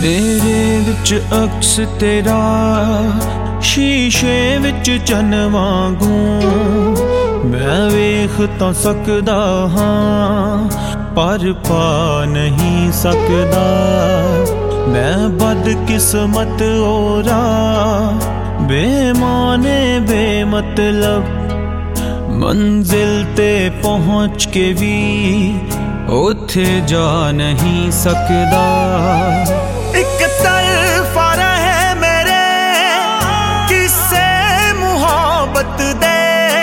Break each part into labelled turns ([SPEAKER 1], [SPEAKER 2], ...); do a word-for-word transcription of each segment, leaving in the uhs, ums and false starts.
[SPEAKER 1] मेरे विच अक्स तेरा शीशे विच चन वांगू मैं वेख तां सकदा हां पर पा नहीं सकदा। मैं बदकिस्मत ओरा बेमाने बेमतलब मंजिल ते पहुँच के भी उथे जा नहीं सकदा। एक तरफा रहे मेरे किस्से मुहब्बत दे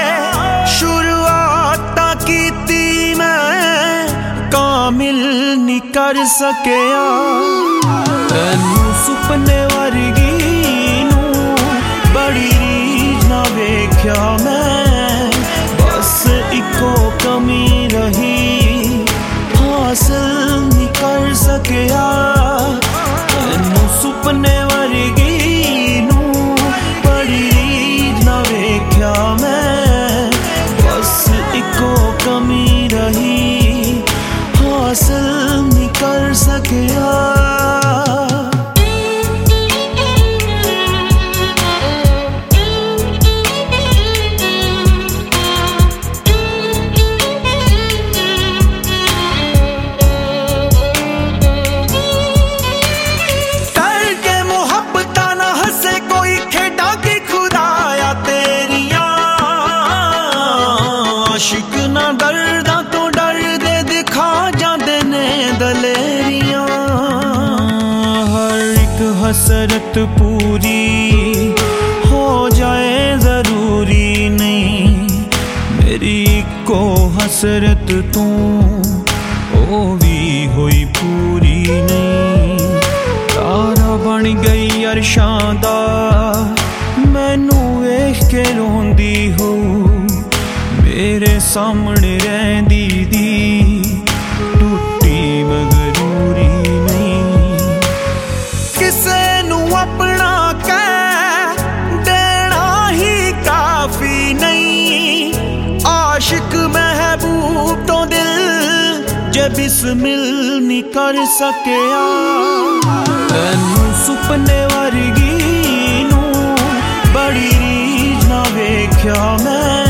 [SPEAKER 1] शुरुआत कीती मैं कामिल नहीं कर सकिया। तैनू सुपने वर्गी नू बड़ी रीझ ना वेख्या मैं बस इको कमी रही हासिल नहीं कर सकिया। तैनू सुपने वर्गी नू बड़ी रीझ ना वेख्या मैं बस इको कमी रही हासिल नहीं कर सकिया। आशिक ना डरदा तो डर दे दिखा जाते ने दलेरियां। हर एक हसरत पूरी हो जाए जरूरी नहीं मेरी को हसरत तू ओ भी हुई पूरी नहीं। तारा बन गई अरशां दा मैनू वेख के रोंदी हो मेरे सामने रहंदी दी टूटी मगरूरी नहीं। किसे नू अपना कह देना ही काफी नहीं आशिक महबूब तो दिल जे बिस्मिल नहीं कर सकिया। तैनू सुपने वर्गी नू बड़ी रीझ ना वेख्या मैं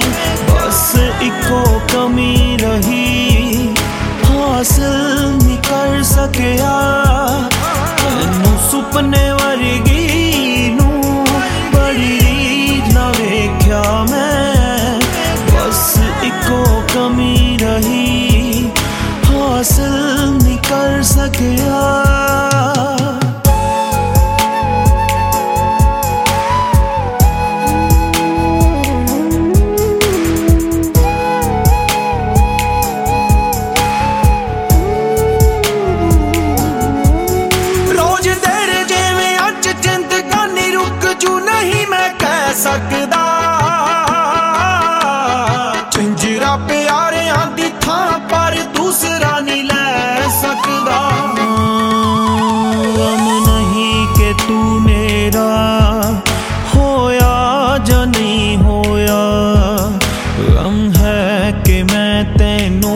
[SPEAKER 1] इको कमी रही हासिल नहीं कर सकिया। तैनू सुपने वर्गी नू बड़ी रीझ ना वेख्या मैं बस इको कमी रही हासिल नहीं कर सकिया। सकदा झंजरा प्यारियां दी थां पर दूसरा नहीं ले सकदा। गम नहीं कि तू मेरा होया जा नहीं होया गम है कि मैं तैनू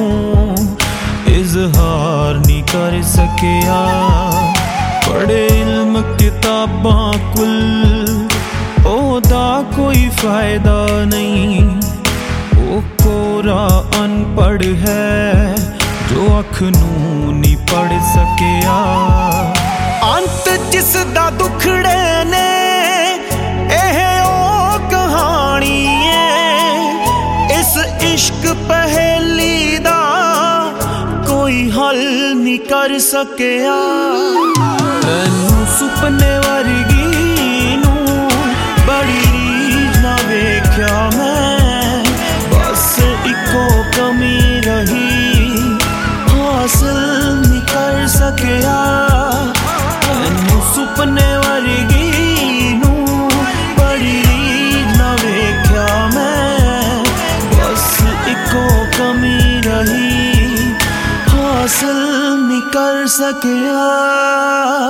[SPEAKER 1] इजहार नहीं कर सकिया। पढ़े इल्म किताबां कुल ओदा कोई फायदा नहीं वो कोरा अनपढ़ है जो अख नू नहीं पढ़ सकिया। अंत जिसदा दुखड़े ने एह ओ कहानी है इस इश्क पहेली दा कोई हल नहीं कर सकिया। तैनू सुपने वर्गी बड़ी रीझ ना वेख्या मैं बस इको कमी रही हासिल नहीं कर सकिया। तैनू सुपने वर्गी नू बड़ी रीझ ना वेख्या मैं बस इको कमी रही हासिल नहीं कर सकिया।